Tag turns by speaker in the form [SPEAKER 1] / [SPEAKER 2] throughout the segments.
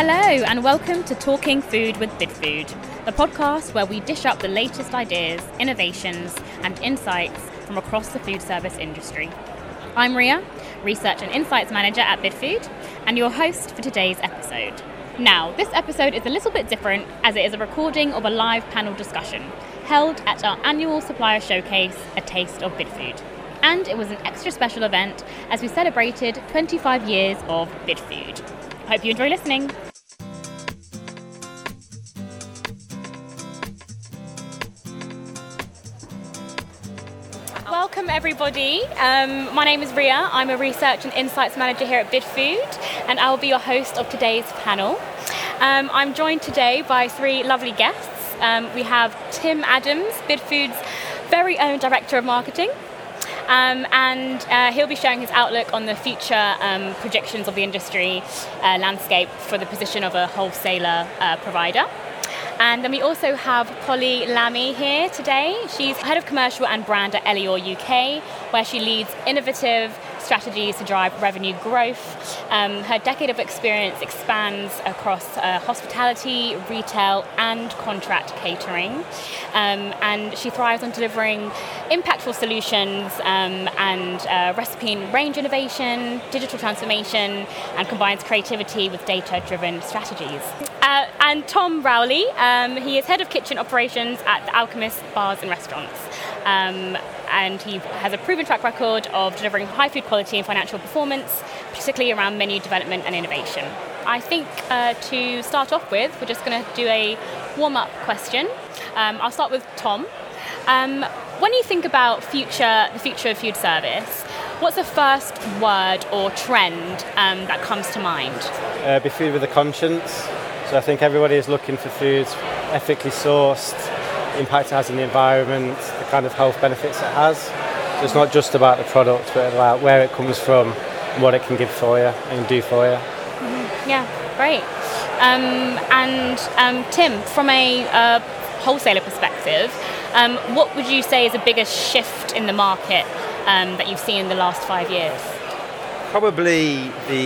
[SPEAKER 1] Hello and welcome to Talking Food with Bidfood, the podcast where we dish up the latest ideas, innovations and insights from across the food service industry. I'm Ria, Research and Insights Manager at Bidfood, and your host for today's episode. Now, this episode is a little bit different as it is a recording of a live panel discussion held at our annual supplier showcase, A Taste of Bidfood. And it was an extra special event as we celebrated 25 years of Bidfood. Hope you enjoy listening. Welcome everybody. My name is Ria. I'm a Research and Insights Manager here at Bidfood, and I'll be your host of today's panel. I'm joined today by three lovely guests. We have Tim Adams, Bidfood's very own Director of Marketing. And he'll be sharing his outlook on the future projections of the industry landscape for the position of a wholesaler provider. And then we also have Polly Lammy here today. She's Head of Commercial and Brand at Elior UK, where she leads innovative strategies to drive revenue growth. Her decade of experience expands across hospitality, retail and contract catering. And she thrives on delivering impactful solutions and recipe and range innovation, digital transformation, and combines creativity with data-driven strategies. And Tom Rowley, he is Head of Kitchen Operations at The Alchemist Bars and Restaurants. And he has a proven track record of delivering high food quality and financial performance, particularly around menu development and innovation. I think to start off with, we're just going to do a warm-up question. I'll start with Tom. When you think about the future of food service, what's the first word or trend that comes to mind?
[SPEAKER 2] Be food with a conscience. So I think everybody is looking for foods ethically sourced, the impact it has on the environment, the kind of health benefits it has. So it's not just about the product, but about where it comes from and what it can give for you and do for you.
[SPEAKER 1] Mm-hmm. Yeah, great. And Tim, from a wholesaler perspective, what would you say is the biggest shift in the market that you've seen in the last 5 years?
[SPEAKER 3] Probably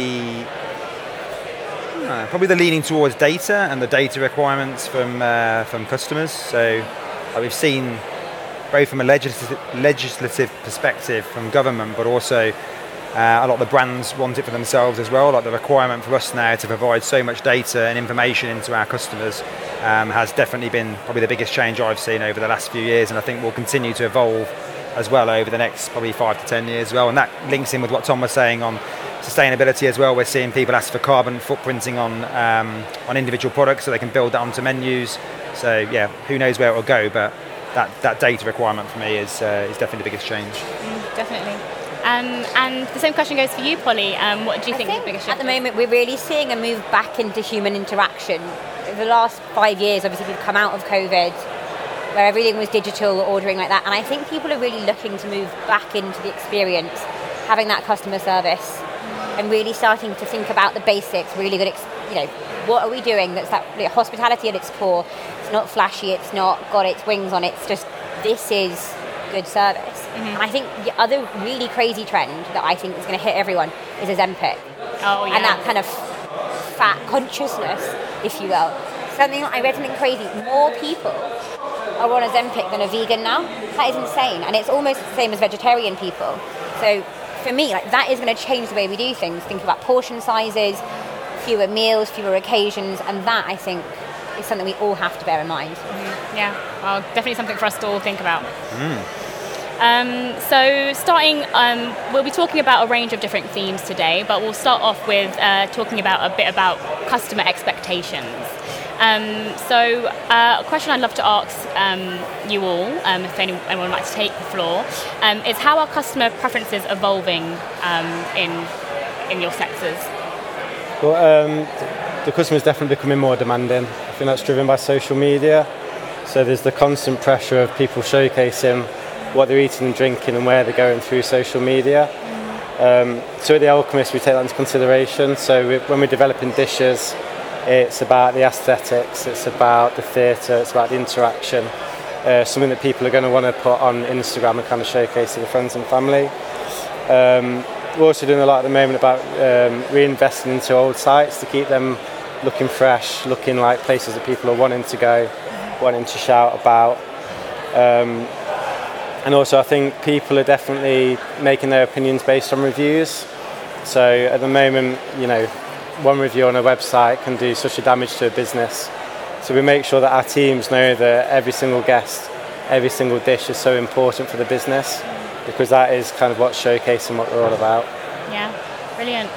[SPEAKER 3] the leaning towards data and the data requirements from customers. So we've seen both from a legislative perspective from government, but also a lot of the brands want it for themselves as well. Like the requirement for us now to provide so much data and information into our customers has definitely been probably the biggest change I've seen over the last few years, and I think will continue to evolve as well over the next probably 5 to 10 years as well. And that links in with what Tom was saying on sustainability as well. We're seeing people ask for carbon footprinting on individual products so they can build that onto menus. So yeah, who knows where it will go, but that data requirement for me is definitely the biggest change.
[SPEAKER 1] Definitely. And the same question goes for you, Polly. What do you think is the biggest shift?
[SPEAKER 4] At the moment, we're really seeing a move back into human interaction. The last 5 years, obviously, we've come out of COVID, where everything was digital, ordering like that. And I think people are really looking to move back into the experience, having that customer service, and really starting to think about the basics, really good, what are we doing that's that hospitality at its core. It's not flashy, it's not got its wings on it, it's just, this is good service. Mm-hmm. And I think the other really crazy trend that I think is going to hit everyone is Ozempic.
[SPEAKER 1] Oh, yeah.
[SPEAKER 4] And that kind of fat consciousness, if you will. Something I read something crazy, more people are on Ozempic than a vegan now. That is insane, and it's almost the same as vegetarian people. So for me, that is going to change the way we do things. Think about portion sizes, fewer meals, fewer occasions, and that I think is something we all have to bear in mind.
[SPEAKER 1] Mm-hmm. Yeah, well, definitely something for us to all think about. So starting, we'll be talking about a range of different themes today, but we'll start off with talking about a bit about customer expectations. So a question I'd love to ask you all, if anyone would like to take the floor, is how are customer preferences evolving in your sectors?
[SPEAKER 2] Well, the customer is definitely becoming more demanding. I think that's driven by social media. So there's the constant pressure of people showcasing what they're eating and drinking and where they're going through social media. So at The Alchemist, we take that into consideration. So when we're developing dishes, it's about the aesthetics, it's about the theatre, it's about the interaction, something that people are going to want to put on Instagram and kind of showcase to their friends and family. We're also doing a lot at the moment about reinvesting into old sites to keep them looking fresh, looking like places that people are wanting to go, wanting to shout about. And also I think people are definitely making their opinions based on reviews. So at the moment, one review on a website can do such a damage to a business. So we make sure that our teams know that every single guest, every single dish is so important for the business, because that is kind of what's showcasing what we're all about.
[SPEAKER 1] Yeah, brilliant.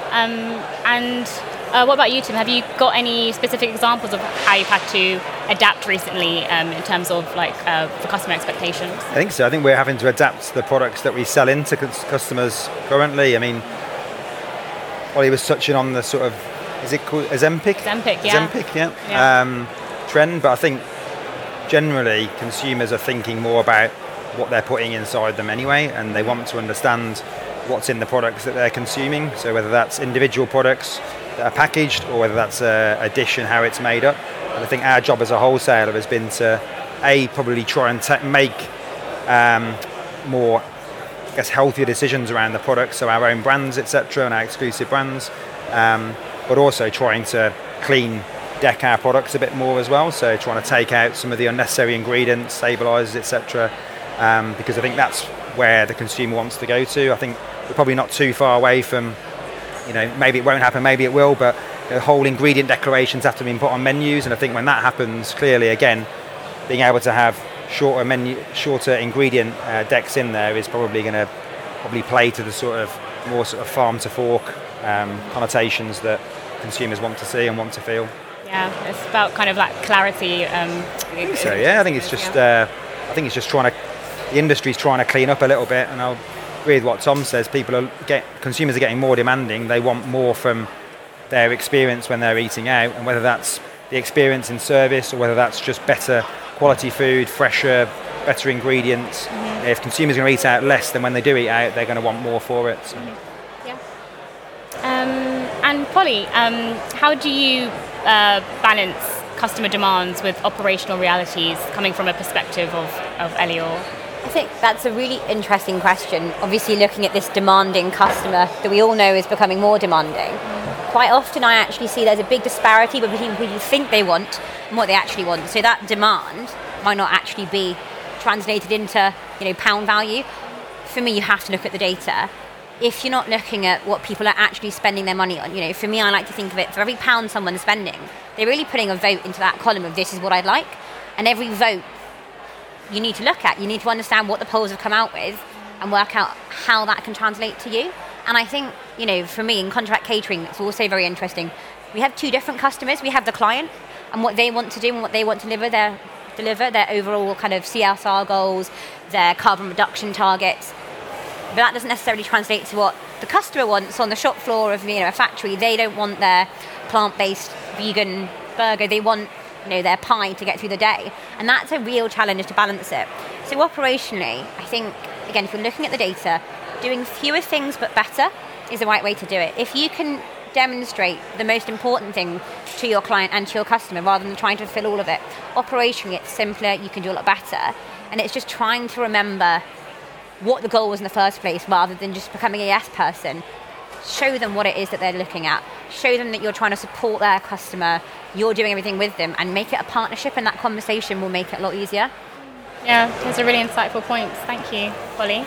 [SPEAKER 1] And what about you, Tim? Have you got any specific examples of how you've had to adapt recently in terms of for customer expectations?
[SPEAKER 3] I think so. I think we're having to adapt the products that we sell into customers currently. I mean, Ollie was touching on the sort of, is it called Ozempic?
[SPEAKER 1] Ozempic, yeah.
[SPEAKER 3] Ozempic, yeah. Trend, but I think generally consumers are thinking more about what they're putting inside them anyway, and they want to understand what's in the products that they're consuming. So whether that's individual products that are packaged, or whether that's a dish and how it's made up. And I think our job as a wholesaler has been to probably try and make more, I guess, healthier decisions around the products, so our own brands, etc., and our exclusive brands, but also trying to clean deck our products a bit more as well. So trying to take out some of the unnecessary ingredients, stabilizers, etc., because I think that's where the consumer wants to go to. I think we're probably not too far away from, maybe it won't happen, maybe it will, but the whole ingredient declarations have to be put on menus, and I think when that happens, clearly, again, being able to have shorter ingredient decks in there is probably going to play to the more farm to fork connotations that consumers want to see and want to feel.
[SPEAKER 1] Yeah, it's about kind of clarity.
[SPEAKER 3] So yeah, I think it's just the industry's trying to clean up a little bit, and I'll agree with what Tom says. Consumers are getting more demanding. They want more from their experience when they're eating out, and whether that's the experience in service or whether that's just better quality food, fresher, better ingredients. Mm-hmm. If consumers are going to eat out less than when they do eat out, they're going to want more for it. So.
[SPEAKER 1] Mm-hmm. Yeah. And Polly, how do you balance customer demands with operational realities coming from a perspective of Elior?
[SPEAKER 4] I think that's a really interesting question. Obviously, looking at this demanding customer that we all know is becoming more demanding. Quite often I actually see there's a big disparity between what you think they want and what they actually want. So that demand might not actually be translated into, pound value. For me, you have to look at the data. If you're not looking at what people are actually spending their money on, for me, I like to think of it, for every pound someone's spending, they're really putting a vote into that column of this is what I'd like. And every vote you need to look at. You need to understand what the polls have come out with and work out how that can translate to you. And I think, for me, in contract catering, it's also very interesting. We have two different customers. We have the client and what they want to do and what they want to deliver their overall kind of CSR goals, their carbon reduction targets. But that doesn't necessarily translate to what the customer wants on the shop floor of a factory. They don't want their plant-based vegan burger. They want their pie to get through the day. And that's a real challenge to balance it. So operationally, I think, again, if you're looking at the data, doing fewer things but better is the right way to do it. If you can demonstrate the most important thing to your client and to your customer rather than trying to fill all of it, operationally it's simpler, you can do a lot better. And it's just trying to remember what the goal was in the first place rather than just becoming a yes person. Show them what it is that they're looking at. Show them that you're trying to support their customer, you're doing everything with them, and make it a partnership, and that conversation will make it a lot easier.
[SPEAKER 1] Yeah, those are really insightful points. Thank you, Polly.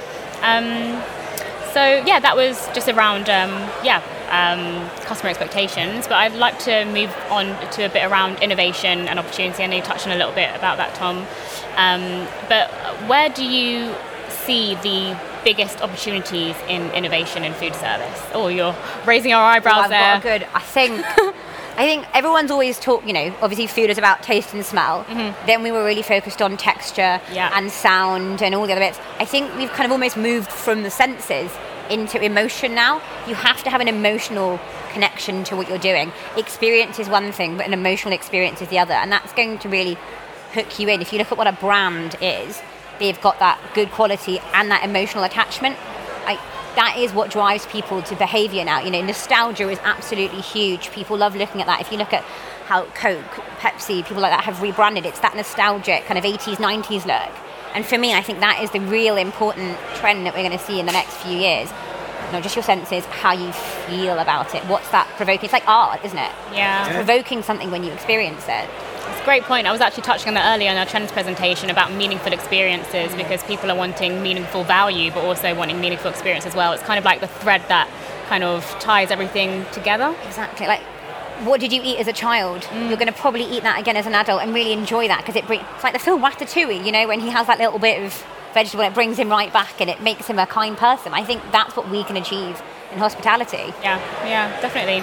[SPEAKER 1] So yeah, that was just around customer expectations, but I'd like to move on to a bit around innovation and opportunity. I know you touched on a little bit about that, Tom. But where do you see the biggest opportunities in innovation in food service? Oh, you're raising your eyebrows there.
[SPEAKER 4] Good. I think everyone's always talked, obviously food is about taste and smell. Mm-hmm. Then we were really focused on texture and sound and all the other bits. I think we've kind of almost moved from the senses into emotion now. You have to have an emotional connection to what you're doing. Experience is one thing, but an emotional experience is the other. And that's going to really hook you in. If you look at what a brand is, they've got that good quality and that emotional attachment. That is what drives people to behaviour now. Nostalgia is absolutely huge. People love looking at that. If you look at how Coke, Pepsi, people like that have rebranded, it's that nostalgic kind of 80s, 90s look. And for me, I think that is the real important trend that we're going to see in the next few years. not just your senses, how you feel about it. What's that provoking? It's like art, isn't it?
[SPEAKER 1] Yeah.
[SPEAKER 4] It's provoking something when you experience it.
[SPEAKER 1] It's a great point. I was actually touching on that earlier in our trends presentation about meaningful experiences, because people are wanting meaningful value but also wanting meaningful experience as well. It's kind of like the thread that kind of ties everything together.
[SPEAKER 4] Exactly. Like, what did you eat as a child? You're going to probably eat that again as an adult and really enjoy that, because it's like the film Ratatouille, you know, when he has that little bit of vegetable, it brings him right back and it makes him a kind person. I think that's what we can achieve in hospitality.
[SPEAKER 1] Yeah, definitely.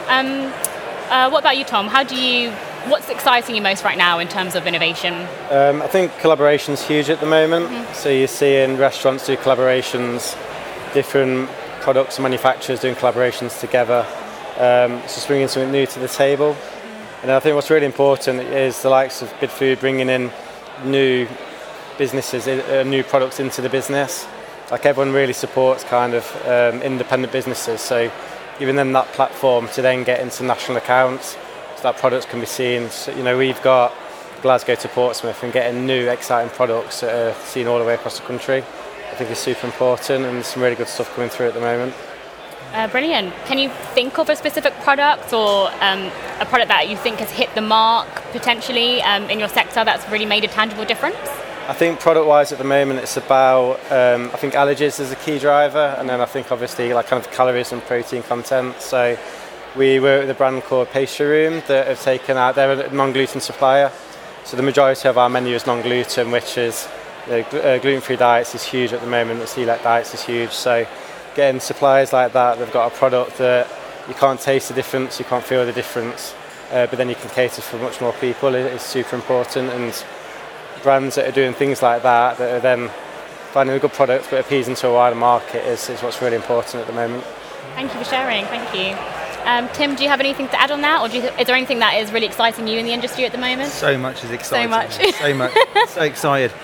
[SPEAKER 1] What about you, Tom? What's exciting you most right now in terms of innovation?
[SPEAKER 2] I think collaboration's huge at the moment. So you're seeing restaurants do collaborations, different products and manufacturers doing collaborations together. It's just bringing something new to the table. And I think what's really important is the likes of Bidfood bringing in new businesses, new products into the business. Like, everyone really supports kind of independent businesses, so giving them that platform to then get into national accounts, so that products can be seen. So, you know, we've got Glasgow to Portsmouth, and getting new exciting products that are seen all the way across the country, I think is super important, and there's some really good stuff coming through at the moment.
[SPEAKER 1] Brilliant. Can you think of a specific product or a product that you think has hit the mark potentially in your sector that's really made a tangible difference?
[SPEAKER 2] I think product-wise at the moment it's about, I think allergies is a key driver, and then I think obviously like kind of calories and protein content. So we work with a brand called Pastry Room that have taken out, they're a non-gluten supplier. So the majority of our menu is non-gluten, which is, you know, gluten-free diets is huge at the moment, the celiac diets is huge. So getting suppliers like that, they've got a product that you can't taste the difference, you can't feel the difference, but then you can cater for much more people, is super important. And brands that are doing things like that are then finding a good product but appeasing to a wider market is what's really important at the moment.
[SPEAKER 1] Thank you for sharing, thank you. Tim, do you have anything to add on that, or is there anything that is really exciting you in the industry at the moment?
[SPEAKER 3] So much is exciting.
[SPEAKER 1] So much.
[SPEAKER 3] So excited.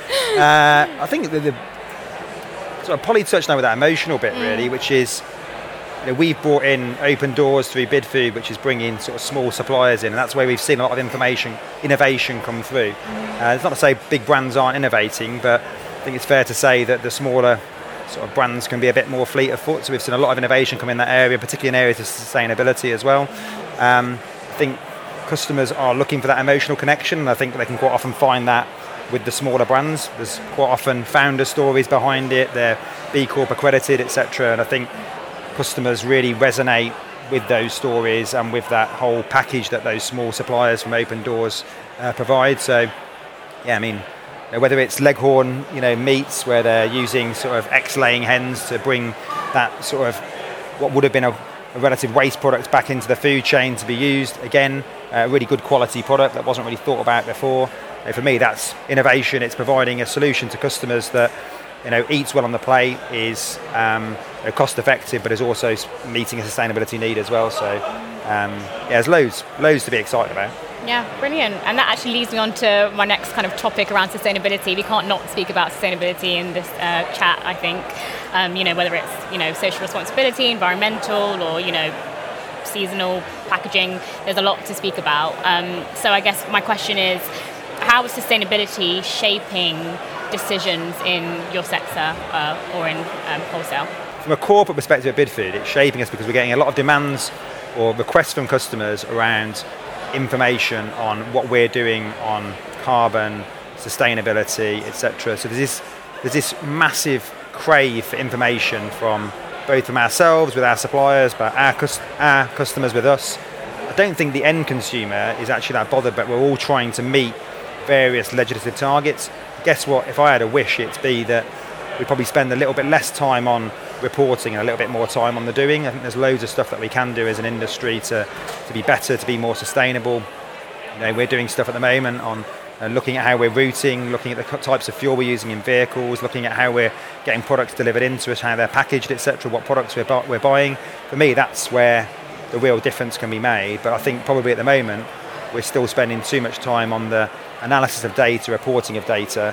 [SPEAKER 3] I think the sort of Polly touched on with that emotional bit really, which is, you know, we've brought in Open Doors through Bidfood, which is bringing sort of small suppliers in, and that's where we've seen a lot of innovation come through. It's not to say big brands aren't innovating, but I think it's fair to say that the smaller sort of brands can be a bit more fleet of foot. So we've seen a lot of innovation come in that area, particularly in areas of sustainability as well. I think customers are looking for that emotional connection, and I think they can quite often find that with the smaller brands. There's quite often founder stories behind it, they're B Corp accredited, etc. And I think customers really resonate with those stories and with that whole package that those small suppliers from Open Doors provide. So, yeah, I mean, you know, whether it's Leghorn, you know, meats where they're using sort of egg-laying hens to bring that sort of what would have been a relative waste product back into the food chain to be used. Again, a really good quality product that wasn't really thought about before. For me, that's innovation. It's providing a solution to customers that, you know, eats well on the plate, is cost effective, but is also meeting a sustainability need as well. So there's loads to be excited about.
[SPEAKER 1] Yeah, brilliant. And that actually leads me on to my next kind of topic around sustainability. We can't not speak about sustainability in this chat, I think. You know, whether it's, you know, social responsibility, environmental, or, you know, seasonal packaging, there's a lot to speak about. So I guess my question is, how is sustainability shaping decisions in your sector or in wholesale?
[SPEAKER 3] From a corporate perspective at Bidfood, it's shaping us because we're getting a lot of demands or requests from customers around information on what we're doing on carbon, sustainability, etc. So there's this massive crave for information from both from ourselves with our suppliers, but our customers with us. I don't think the end consumer is actually that bothered, but we're all trying to meet various legislative targets. Guess what? If I had a wish, it'd be that we probably spend a little bit less time on reporting and a little bit more time on the doing. I think there's loads of stuff that we can do as an industry to be better, to be more sustainable. You know, we're doing stuff at the moment on looking at how we're routing, looking at the types of fuel we're using in vehicles, looking at how we're getting products delivered into us, how they're packaged, etc., what products we're buying. For me, that's where the real difference can be made. But I think probably at the moment, we're still spending too much time on the analysis of data, reporting of data,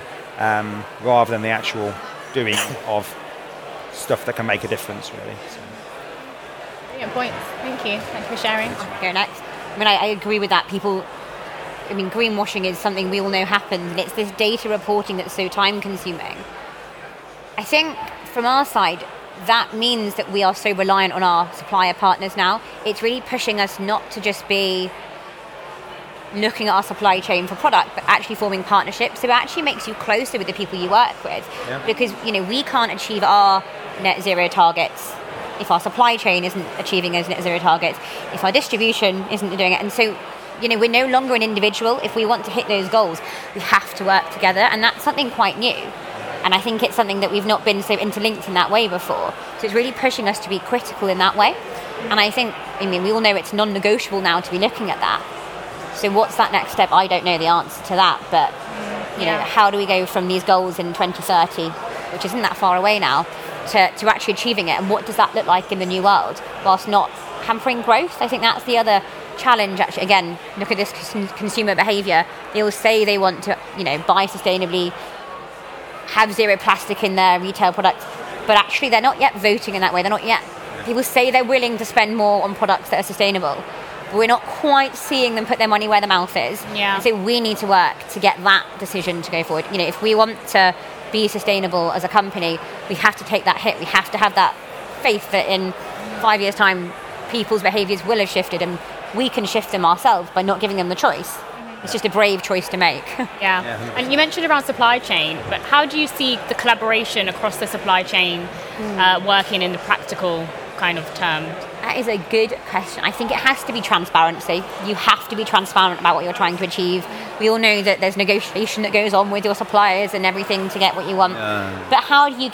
[SPEAKER 3] rather than the actual doing of stuff that can make a difference, really. So.
[SPEAKER 1] Brilliant points. Thank you. Thank you for sharing.
[SPEAKER 4] I'll go next. I mean, I agree with that. Greenwashing is something we all know happens, and it's this data reporting that's so time-consuming. I think from our side, that means that we are so reliant on our supplier partners now. It's really pushing us not to just be looking at our supply chain for product, but actually forming partnerships. So it actually makes you closer with the people you work with, because we can't achieve our net zero targets if our supply chain isn't achieving those net zero targets, if our distribution isn't doing it. And so we're no longer an individual. If we want to hit those goals, we have to work together, and that's something quite new. And I think it's something that we've not been so interlinked in that way before. So it's really pushing us to be critical in that way. And I think, we all know it's non-negotiable now to be looking at that. So what's that next step? I don't know the answer to that, but how do we go from these goals in 2030, which isn't that far away now, to actually achieving it? And what does that look like in the new world, whilst not hampering growth? I think that's the other challenge. Actually, again, look at this consumer behaviour. They all say they want to, buy sustainably, have zero plastic in their retail products, but actually they're not yet voting in that way. They're not yet. People say they're willing to spend more on products that are sustainable, but we're not quite seeing them put their money where their mouth is.
[SPEAKER 1] Yeah.
[SPEAKER 4] So we need to work to get that decision to go forward. If we want to be sustainable as a company, we have to take that hit. We have to have that faith that in 5 years' time, people's behaviours will have shifted, and we can shift them ourselves by not giving them the choice. It's just a brave choice to make.
[SPEAKER 1] Yeah. And you mentioned around supply chain, but how do you see the collaboration across the supply chain working in the practical kind of term?
[SPEAKER 4] That is a good question. I think it has to be transparency. You have to be transparent about what you're trying to achieve. We all know that there's negotiation that goes on with your suppliers and everything to get what you want. But how do you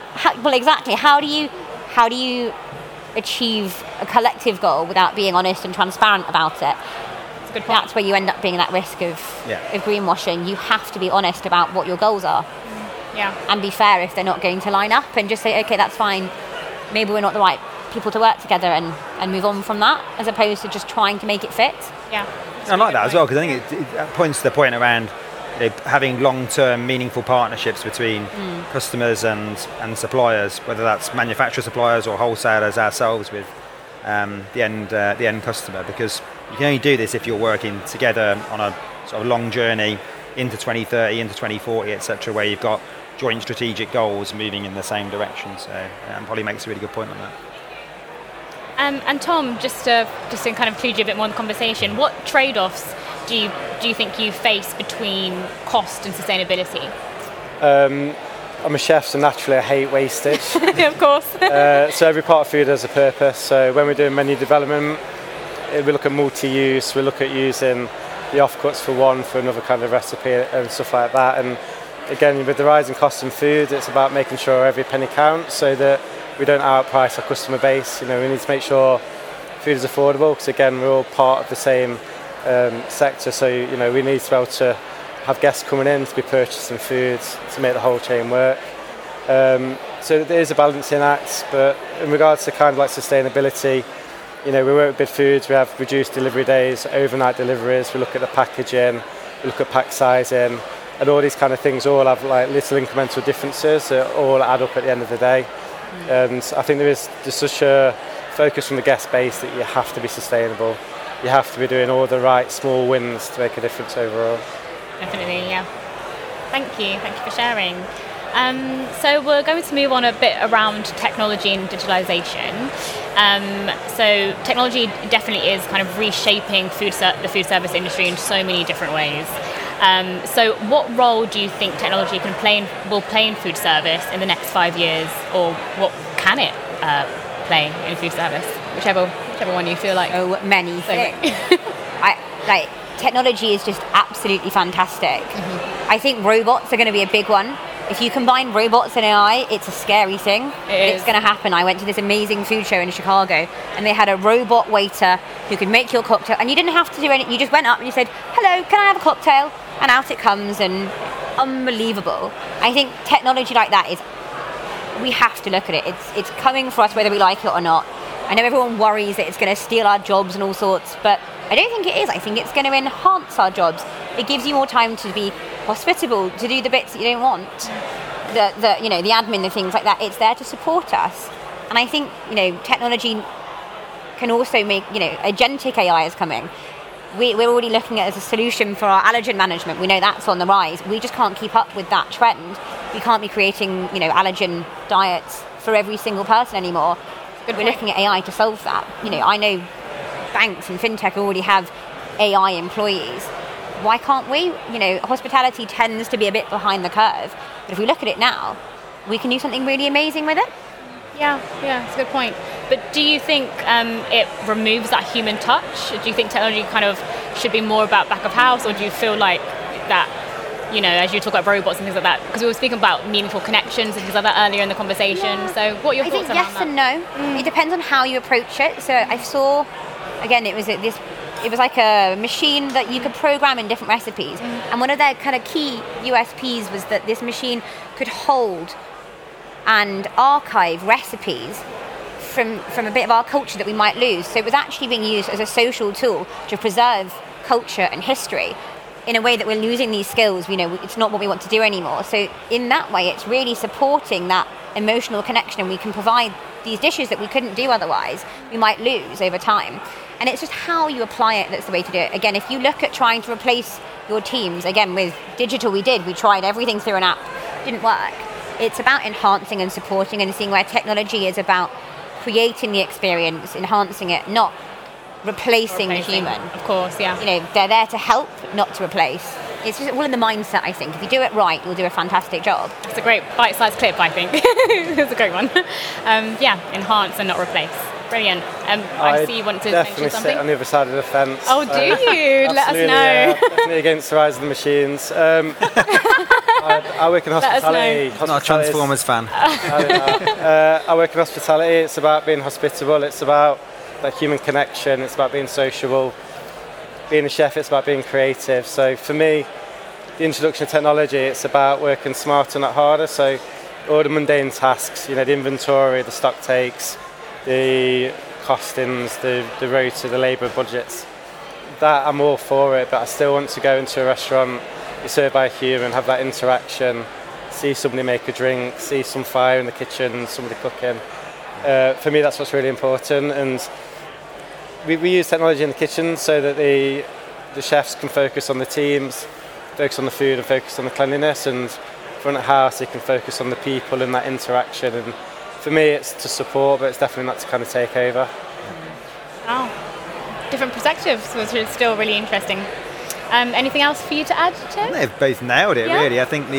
[SPEAKER 4] how do you achieve a collective goal without being honest and transparent about it? That's where you end up being at risk of greenwashing. You have to be honest about what your goals are. And be fair if they're not going to line up, and just say, okay, that's fine. Maybe we're not the right people to work together, and move on from that, as opposed to just trying to make it fit.
[SPEAKER 3] I like that as well, because I think it points to the point around having long-term meaningful partnerships between customers and suppliers, whether that's manufacturer suppliers or wholesalers ourselves with the end customer, because you can only do this if you're working together on a sort of long journey into 2030, into 2040, etc., where you've got joint strategic goals moving in the same direction. So Polly makes a really good point on that.
[SPEAKER 1] And Tom, just to kind of include you a bit more in the conversation, what trade-offs do you think you face between cost and sustainability?
[SPEAKER 2] I'm a chef, so naturally I hate wastage.
[SPEAKER 1] Of course.
[SPEAKER 2] So every part of food has a purpose. So when we're doing menu development, we look at multi-use, we look at using the offcuts for another kind of recipe and stuff like that. And again, with the rising costs in food, it's about making sure every penny counts so that we don't outprice our customer base. We need to make sure food is affordable, because again, we're all part of the same sector. So we need to be able to have guests coming in to be purchasing food to make the whole chain work. So there is a balancing act, but in regards to kind of like sustainability, we work with Bid Foods, we have reduced delivery days, overnight deliveries, we look at the packaging, we look at pack sizing, and all these kind of things all have like little incremental differences that all add up at the end of the day. And I think there's such a focus from the guest base that you have to be sustainable. You have to be doing all the right small wins to make a difference overall.
[SPEAKER 1] Definitely, yeah. Thank you for sharing. So we're going to move on a bit around technology and digitalisation. So technology definitely is kind of reshaping the food service industry in so many different ways. So what role do you think technology will play in food service in the next 5 years, or what can it play in food service? Whichever one you feel like.
[SPEAKER 4] Oh, many things. Technology is just absolutely fantastic. I think robots are going to be a big one. If you combine robots and AI, it's a scary thing. It's going to happen. I went to this amazing food show in Chicago, and they had a robot waiter who could make your cocktail, and you didn't have to do anything. You just went up and you said, "Hello, can I have a cocktail?" And out it comes, and unbelievable. I think technology like that we have to look at it. It's coming for us whether we like it or not. I know everyone worries that it's going to steal our jobs and all sorts, but I don't think it is. I think it's going to enhance our jobs. It gives you more time to be hospitable, to do the bits that you don't want, the admin, the things like that. It's there to support us. And I think, technology can also make, agentic AI is coming. We're already looking at it as a solution for our allergen management. We know that's on the rise. We just can't keep up with that trend. We can't be creating, allergen diets for every single person anymore. We're looking at AI to solve that. I know banks and fintech already have AI employees. Why can't we? Hospitality tends to be a bit behind the curve, but if we look at it now, we can do something really amazing with it.
[SPEAKER 1] Yeah, that's a good point. But do you think it removes that human touch? Do you think technology kind of should be more about back of house, or do you feel like that, as you talk about robots and things like that, because we were speaking about meaningful connections and things like that earlier in the conversation. Yeah. So what are your thoughts around that?
[SPEAKER 4] I think yes and no. It depends on how you approach it. So I saw, again, it was like a machine that you could program in different recipes. And one of their kind of key USPs was that this machine could hold and archive recipes from a bit of our culture that we might lose. So it was actually being used as a social tool to preserve culture and history in a way that we're losing these skills. It's not what we want to do anymore. So in that way, it's really supporting that emotional connection, and we can provide these dishes that we couldn't do otherwise, we might lose over time. And it's just how you apply it that's the way to do it. Again, if you look at trying to replace your teams, again, with digital, we tried everything through an app, didn't work. It's about enhancing and supporting and seeing where technology is about creating the experience, enhancing it, not replacing the human.
[SPEAKER 1] Of course, yeah.
[SPEAKER 4] They're there to help, not to replace. It's just all in the mindset, I think. If you do it right, you'll do a fantastic job.
[SPEAKER 1] It's a great bite-sized clip, I think. It's a great one. Enhance and not replace. Brilliant. I see you want to mention something.
[SPEAKER 2] Definitely sit on the other side of the fence.
[SPEAKER 1] Oh, do you? Let us know.
[SPEAKER 2] Definitely against the rise of the machines. I work in hospitality.
[SPEAKER 3] I'm not a Transformers fan.
[SPEAKER 2] I work in hospitality. It's about being hospitable. It's about that human connection. It's about being sociable. Being a chef, it's about being creative. So for me, the introduction of technology, it's about working smarter, not harder. So all the mundane tasks, the inventory, the stock takes, the costings, the rota, the labour budgets, that I'm all for it, but I still want to go into a restaurant, be served by a human, have that interaction, see somebody make a drink, see some fire in the kitchen, somebody cooking. For me, that's what's really important. And we use technology in the kitchen so that the chefs can focus on the teams, focus on the food and focus on the cleanliness, and front of house they can focus on the people and that interaction. And for me it's to support, but it's definitely not to kind of take over.
[SPEAKER 1] Wow, different perspectives, which is still really interesting. Anything else for you to add, Tim?
[SPEAKER 3] They've both nailed it, really. I think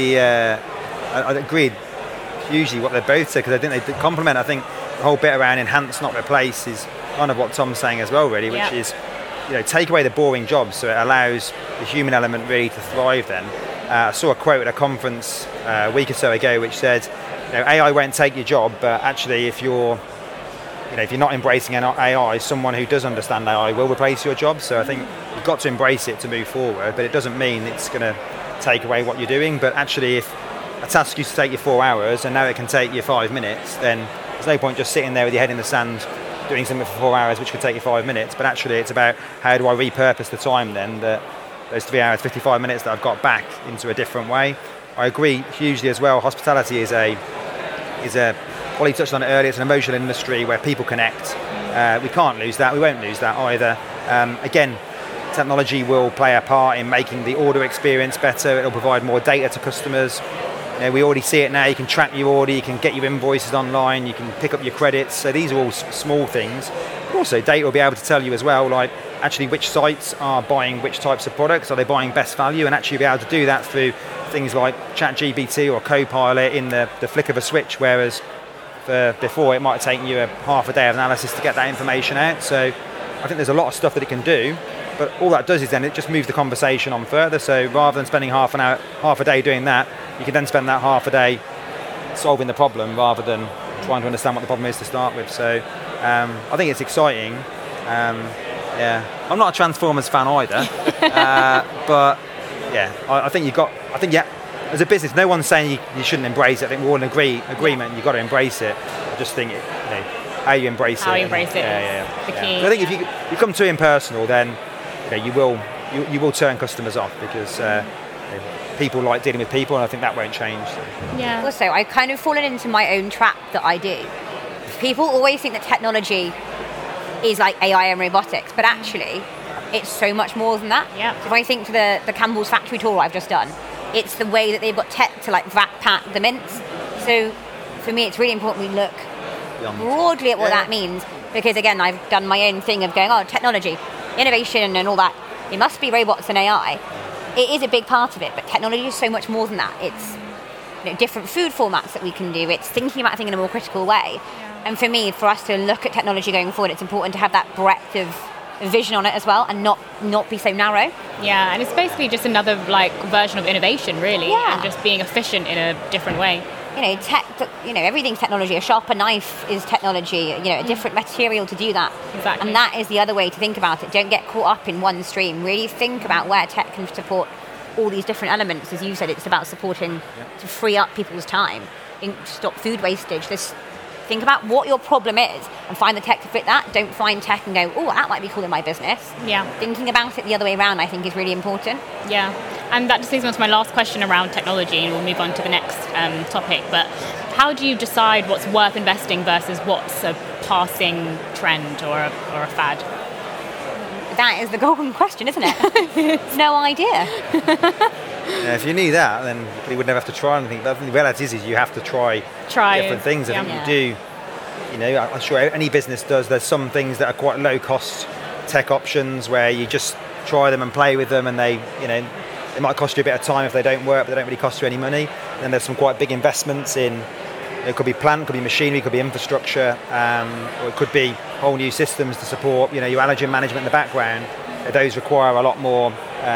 [SPEAKER 3] I agreed hugely what they both said, because I think they complement. I think the whole bit around enhance, not replace, is kind of what Tom's saying as well, really, which is, take away the boring jobs, so it allows the human element really to thrive then. I saw a quote at a conference a week or so ago which said, AI won't take your job, but actually if you're not embracing AI, someone who does understand AI will replace your job. So I think you've got to embrace it to move forward, but it doesn't mean it's going to take away what you're doing. But actually, if a task used to take you 4 hours and now it can take you 5 minutes, then there's no point just sitting there with your head in the sand doing something for 4 hours which could take you 5 minutes. But actually it's about how do I repurpose the time then, that those 3 hours 55 minutes that I've got back, into a different way. I agree hugely as well. Hospitality is a well, you touched on it earlier, it's an emotional industry where people connect. We can't lose that, we won't lose that either. Again, technology will play a part in making the order experience better. It'll provide more data to customers. We already see it now. You can track your order, you can get your invoices online, you can pick up your credits. So these are all small things. Also, data will be able to tell you as well, like actually which sites are buying which types of products. Are they buying best value? And actually be able to do that through things like ChatGPT or Copilot in the flick of a switch, whereas before it might have taken you half a day of analysis to get that information out. So I think there's a lot of stuff that it can do, but all that does is then it just moves the conversation on further. So rather than spending half a day doing that, you can then spend that half a day solving the problem rather than trying to understand what the problem is to start with. So I think it's exciting. I'm not a Transformers fan either, but yeah, I think as a business, no one's saying you shouldn't embrace it. I think we're all in agreement. You've got to embrace it. I just think how you embrace it.
[SPEAKER 1] How you embrace it.
[SPEAKER 3] The key. I think if you become too impersonal, then you will turn customers off, because people like dealing with people, and I think that won't change. So.
[SPEAKER 1] Yeah.
[SPEAKER 4] Also, I've kind of fallen into my own trap that I do. People always think that technology is like AI and robotics, but actually, it's so much more than that.
[SPEAKER 1] Yeah.
[SPEAKER 4] So if I think to the Campbell's factory tour I've just done, it's the way that they've got tech to like vac pack the mince. So for me, it's really important we look
[SPEAKER 3] Beyond.
[SPEAKER 4] broadly at what
[SPEAKER 3] Yeah.
[SPEAKER 4] that means, because again, I've done my own thing of going, oh, technology, innovation and all that, it must be robots and AI. It is a big part of it, but technology is so much more than that. It's different food formats that we can do. It's thinking about things in a more critical way. And for me, for us to look at technology going forward, it's important to have that breadth of vision on it as well, and not be so narrow.
[SPEAKER 1] Yeah, and it's basically just another version of innovation, really,
[SPEAKER 4] Yeah.
[SPEAKER 1] and just being efficient in a different way.
[SPEAKER 4] Tech, everything's technology. A sharper knife is technology, a different material to do that.
[SPEAKER 1] Exactly.
[SPEAKER 4] And that is the other way to think about it. Don't get caught up in one stream. Really think about where tech can support all these different elements. As you said, it's about supporting to free up people's time, stop food wastage. Think about what your problem is and find the tech to fit that. Don't find tech and go, oh, that might be cool in my business.
[SPEAKER 1] Yeah.
[SPEAKER 4] Thinking about it the other way around, I think, is really important.
[SPEAKER 1] Yeah, and that just leads me on to my last question around technology, and we'll move on to the next topic. But how do you decide what's worth investing versus what's a passing trend or a fad?
[SPEAKER 4] That is the golden question, isn't it? No idea.
[SPEAKER 3] Yeah, if you knew that, then you would never have to try anything. But the reality is you have to try different things. I think you do. I'm sure any business does. There's some things that are quite low cost tech options where you just try them and play with them, and they might cost you a bit of time if they don't work, but they don't really cost you any money. And then there's some quite big investments in. It could be plant, could be machinery, could be infrastructure, or it could be whole new systems to support your allergen management in the background. Those require a lot more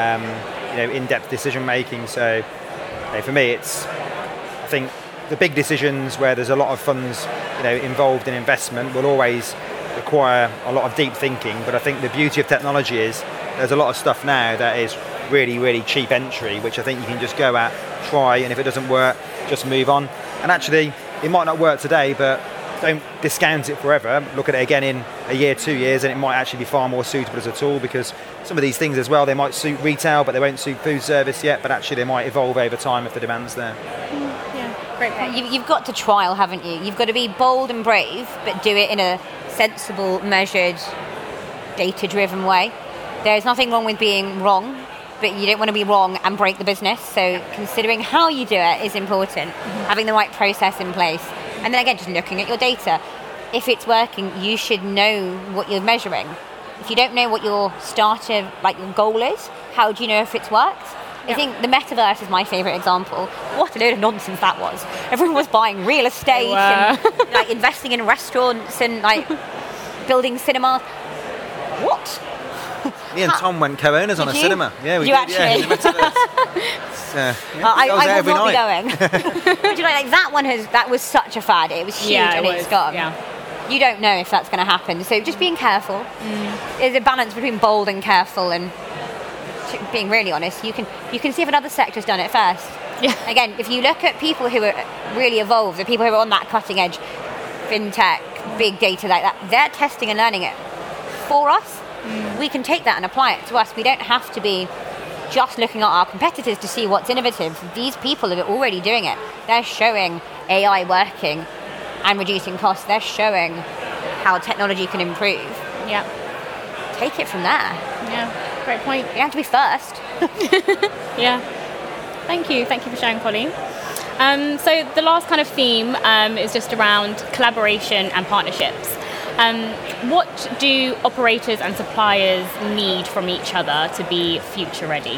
[SPEAKER 3] in-depth decision making. So for me, I think the big decisions where there's a lot of funds involved in investment will always require a lot of deep thinking. But I think the beauty of technology is there's a lot of stuff now that is really, really cheap entry, which I think you can just go at, try, and if it doesn't work, just move on. And actually, it might not work today, but don't discount it forever. Look at it again in a year, 2 years, and it might actually be far more suitable as a tool, because some of these things as well, they might suit retail, but they won't suit food service yet, but actually they might evolve over time if the demand's there.
[SPEAKER 1] Yeah, great point.
[SPEAKER 4] You've got to trial, haven't you? You've got to be bold and brave, but do it in a sensible, measured, data-driven way. There's nothing wrong with being wrong, but you don't want to be wrong and break the business. So considering how you do it is important. Having the right process in place. And then again, just looking at your data. If it's working, you should know what you're measuring. If you don't know what your your goal is, how do you know if it's worked? I think the metaverse is my favourite example. What a load of nonsense that was. Everyone was buying real estate and investing in restaurants and building cinemas. What?
[SPEAKER 3] Me and Tom went co-owners on a cinema. Yeah, we
[SPEAKER 4] did.
[SPEAKER 3] Actually? Yeah, in the metaverse.
[SPEAKER 4] I will not be going. But that was such a fad. It was huge and it's gone.
[SPEAKER 1] Yeah.
[SPEAKER 4] You don't know if that's going to happen. So just being careful. There's a balance between bold and careful, and being really honest. You can see if another sector's done it first.
[SPEAKER 1] Yeah.
[SPEAKER 4] Again, if you look at people who are really evolved, the people who are on that cutting edge, fintech, big data like that, they're testing and learning it for us. We can take that and apply it to us. We don't have to be just looking at our competitors to see what's innovative. These people are already doing it. They're showing AI working and reducing costs. They're showing how technology can improve.
[SPEAKER 1] Yeah.
[SPEAKER 4] Take it from there.
[SPEAKER 1] Yeah. Great point.
[SPEAKER 4] You have to be first.
[SPEAKER 1] Yeah. Thank you for sharing, Pauline. So the last kind of theme is just around collaboration and partnerships. What do operators and suppliers need from each other to be future ready?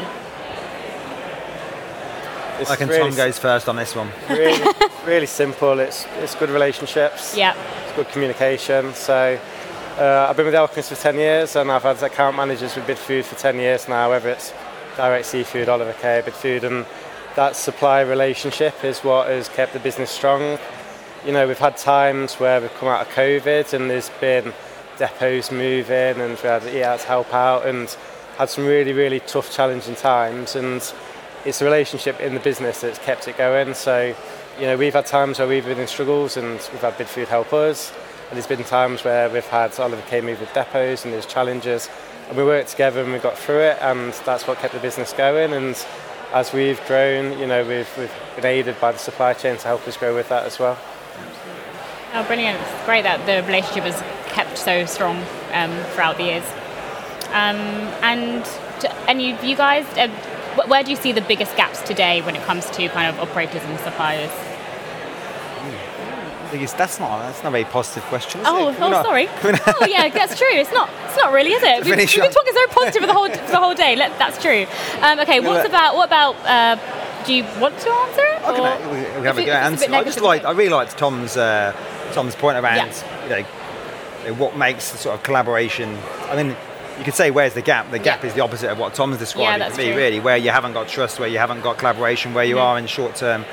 [SPEAKER 3] I reckon Tom goes first on this one.
[SPEAKER 2] Really simple. It's good relationships.
[SPEAKER 1] Yeah.
[SPEAKER 2] It's good communication. So I've been with Alchemist for 10 years, and I've had account managers with Bidfood for 10 years now, whether it's Direct Seafood, Oliver Kay, Bidfood, and that supply relationship is what has kept the business strong. We've had times where we've come out of COVID and there's been depots moving, and we had to help out, and had some really, really tough, challenging times, and it's the relationship in the business that's kept it going. So, we've had times where we've been in struggles and we've had Bidfood help us, and there's been times where we've had Oliver Kay move with depots and there's challenges, and we worked together and we got through it, and that's what kept the business going. And as we've grown, we've been aided by the supply chain to help us grow with that as well.
[SPEAKER 1] Oh, brilliant. It's great that the relationship has kept so strong throughout the years. And you guys, where do you see the biggest gaps today when it comes to kind of operators and suppliers?
[SPEAKER 3] That's not a very positive question, is
[SPEAKER 1] Oh,
[SPEAKER 3] it? Can we not-
[SPEAKER 1] sorry. Oh, yeah, that's true. It's not really, is it? We've been
[SPEAKER 3] Finish
[SPEAKER 1] talking so positive for the whole day. That's true. Okay, what about? Do you want to answer it?
[SPEAKER 3] Okay, we have a go at answer. I really liked Tom's point around what makes the sort of collaboration. I mean, you could say where's the gap? The gap is the opposite of what Tom's describing for me,
[SPEAKER 1] true.
[SPEAKER 3] really, where you haven't got trust, where you haven't got collaboration, where you are in short term,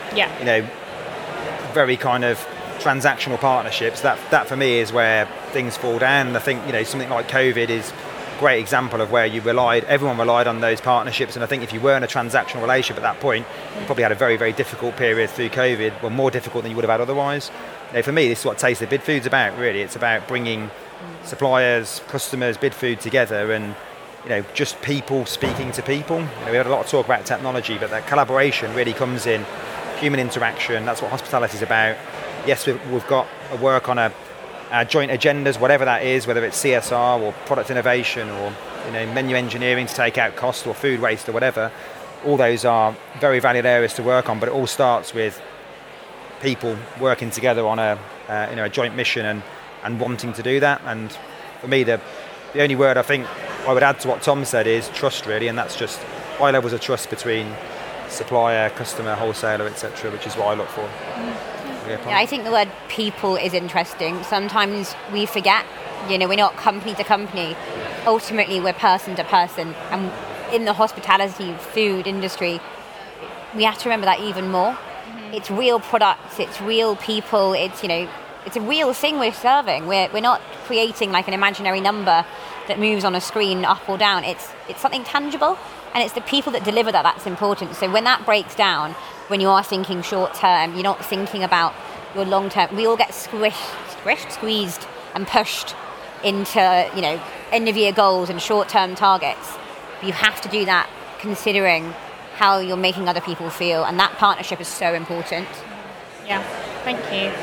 [SPEAKER 3] very kind of transactional partnerships. That for me is where things fall down. And I think something like COVID is a great example of where everyone relied on those partnerships. And I think if you were in a transactional relationship at that point, you probably had a very, very difficult period through COVID, well, more difficult than you would have had otherwise. For me, this is what Taste of Bidfood's about, really. It's about bringing suppliers, customers, Bidfood together, and just people speaking to people. We had a lot of talk about technology, but that collaboration really comes in human interaction. That's what hospitality is about. Yes, we've got a work on a joint agendas, whatever that is, whether it's CSR or product innovation or menu engineering to take out cost or food waste or whatever. All those are very valid areas to work on, but it all starts with people working together on a joint mission and wanting to do that. And for me, the only word I think I would add to what Tom said is trust, really, and that's just high levels of trust between supplier, customer, wholesaler, etc., which is what I look for.
[SPEAKER 4] Yeah, I think the word people is interesting. Sometimes we forget, we're not company to company. Ultimately, we're person to person. And in the hospitality food industry, we have to remember that even more. Mm-hmm. It's real products, it's real people, it's a real thing we're serving. We're not creating like an imaginary number that moves on a screen up or down. It's something tangible, and it's the people that deliver that's important. So when that breaks down, when you are thinking short term, you're not thinking about your long term. We all get squeezed and pushed into end of year goals and short term targets. But you have to do that considering how you're making other people feel, and that partnership is so important.
[SPEAKER 1] Yeah, thank you.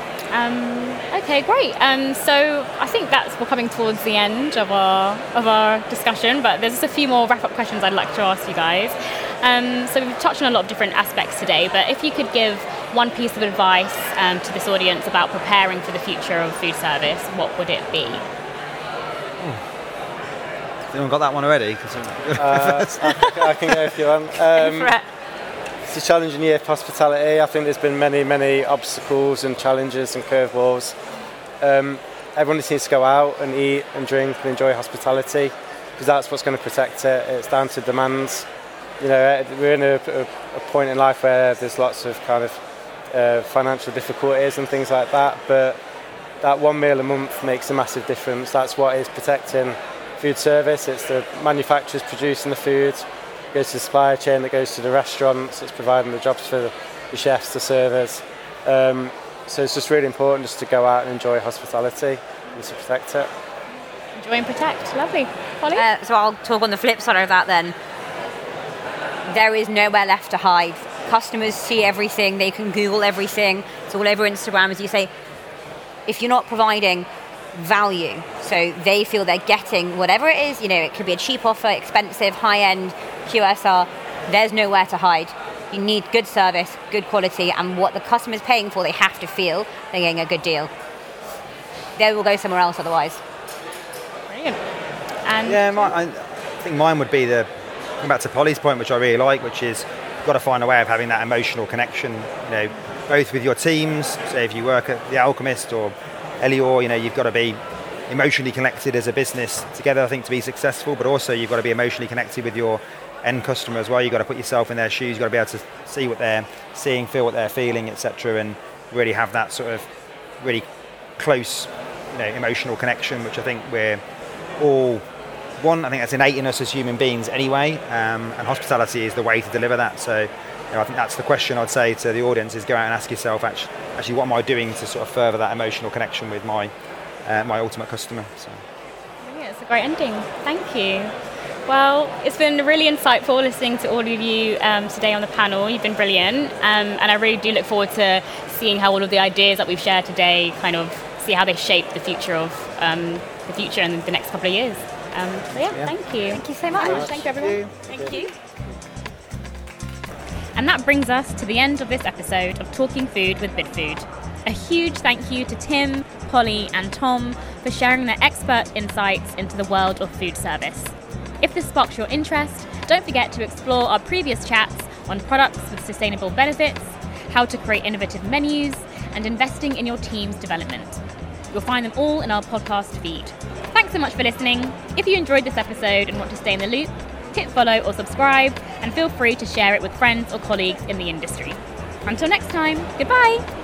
[SPEAKER 1] Okay, great. So I think we're coming towards the end of our discussion, but there's just a few more wrap-up questions I'd like to ask you guys. So we've touched on a lot of different aspects today, but if you could give one piece of advice to this audience about preparing for the future of food service, what would it be?
[SPEAKER 3] Anyone got that one already?
[SPEAKER 2] I can go if you want. It's a challenging year for hospitality. I think there's been many, many obstacles and challenges and curveballs. Everyone just needs to go out and eat and drink and enjoy hospitality, because that's what's going to protect it. It's down to demands. We're in a point in life where there's lots of kind of financial difficulties and things like that, but that one meal a month makes a massive difference. That's what is protecting food service. It's the manufacturers producing the food, goes to the supply chain, that goes to the restaurants, it's providing the jobs for the chefs, the servers. So it's just really important just to go out and enjoy hospitality and to protect it.
[SPEAKER 1] Enjoy and protect. Lovely. Holly?
[SPEAKER 4] So I'll talk on the flip side of that then. There is nowhere left to hide. Customers see everything, they can Google everything, it's all over Instagram, as you say. If you're not providing value, so they feel they're getting whatever it is, it could be a cheap offer, expensive, high-end, QSR, there's nowhere to hide. You need good service, good quality, and what the customer's paying for, they have to feel they're getting a good deal. They will go somewhere else otherwise.
[SPEAKER 1] Brilliant. And
[SPEAKER 3] yeah, I think mine would be going back to Polly's point, which I really like, which is you've got to find a way of having that emotional connection, both with your teams. So if you work at The Alchemist or Elior, you've got to be emotionally connected as a business together, I think, to be successful, but also you've got to be emotionally connected with your end customer as well. You've got to put yourself in their shoes, you've got to be able to see what they're seeing, feel what they're feeling, etc., and really have that sort of really close, emotional connection, which I think we're all one. I think that's innate in us as human beings anyway, and hospitality is the way to deliver that. So I think that's the question I'd say to the audience, is go out and ask yourself, actually what am I doing to sort of further that emotional connection with my ultimate customer. So.
[SPEAKER 1] Yeah, it's a great ending. Thank you. Well, it's been really insightful listening to all of you today on the panel. You've been brilliant, and I really do look forward to seeing how all of the ideas that we've shared today see how they shape the future of the future in the next couple of years. Thank you.
[SPEAKER 4] Thank you so much.
[SPEAKER 1] Thank you, everyone. Thank you. And that brings us to the end of this episode of Talking Food with Bidfood. A huge thank you to Tim, Polly and Tom for sharing their expert insights into the world of food service. If this sparks your interest, don't forget to explore our previous chats on products with sustainable benefits, how to create innovative menus, and investing in your team's development. You'll find them all in our podcast feed. Thanks so much for listening. If you enjoyed this episode and want to stay in the loop, hit follow or subscribe, and feel free to share it with friends or colleagues in the industry. Until next time, goodbye!